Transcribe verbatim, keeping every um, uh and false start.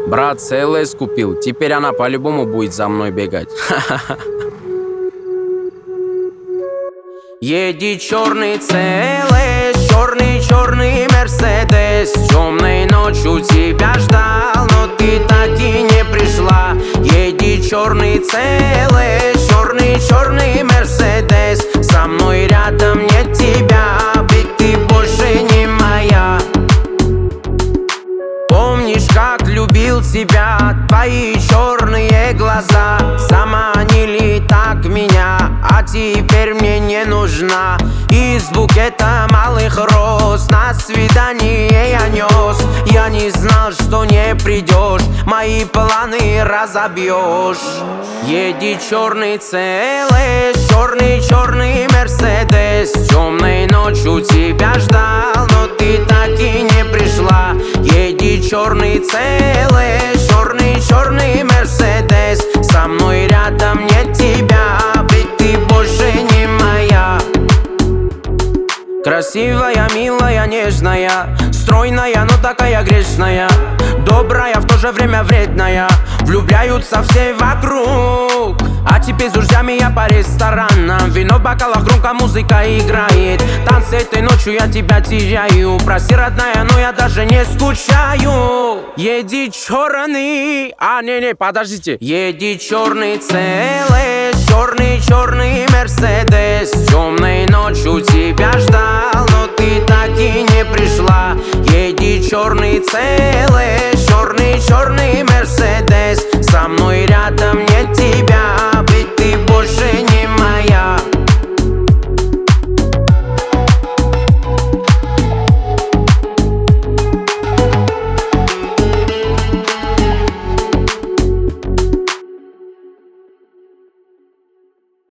Брат ЦЛС купил, теперь она по-любому будет за мной бегать. Едет черный ЦЛС, черный-черный Мерседес. Темной ночью тебя ждал, но ты так и не пришла. Едет черный ЦЛС, черный-черный Мерседес. Со мной рядом нет тебя, ведь ты больше не моя. Помнишь, как любил тебя, твои черные глаза заманили так меня, а теперь мне не нужна. Из букета малых роз на свидание я нес. Я не знал, что не придешь, мои планы разобьешь. Едет черный ЦЛС, черный-черный Мерседес. Темной ночью тебя ждал, но ты так и не пришла. Едет черный ЦЛС, черный-черный Мерседес. Со мной рядом нет тебя, ведь ты больше не моя. Красивая, милая, нежная, стройная, но такая грешная. Добрая, в то же время вредная. Влюбляются все вокруг. А теперь с друзьями я по ресторанам. Вино в бокалах, громко музыка играет. Танцы этой ночью я тебя теряю. Прости, родная, но я даже не скучаю. Едет черный, а не-не, подождите. Едет черный ЦЛС, черный-черный Мерседес. Темной ночью тебя ждал, но ты так и не пришла. Едет черный ЦЛС, черный-черный Мерседес. Со мной рядом нет тебя, ведь ты больше не